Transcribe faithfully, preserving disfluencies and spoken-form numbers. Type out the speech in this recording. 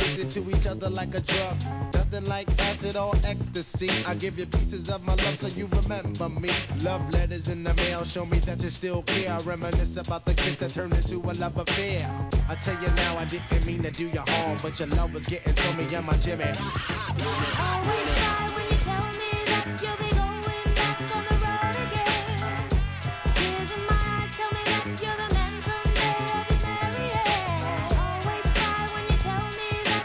addicted to each other like a drug. Nothing like acid or ecstasy. I give you pieces of my love so you remember me. Love letters in the mail show me that you still care. I reminisce about the kiss that turned into a love affair. I tell you now I didn't mean to do you harm, but your love was getting to me and my Jimmy. You always cry when you tell me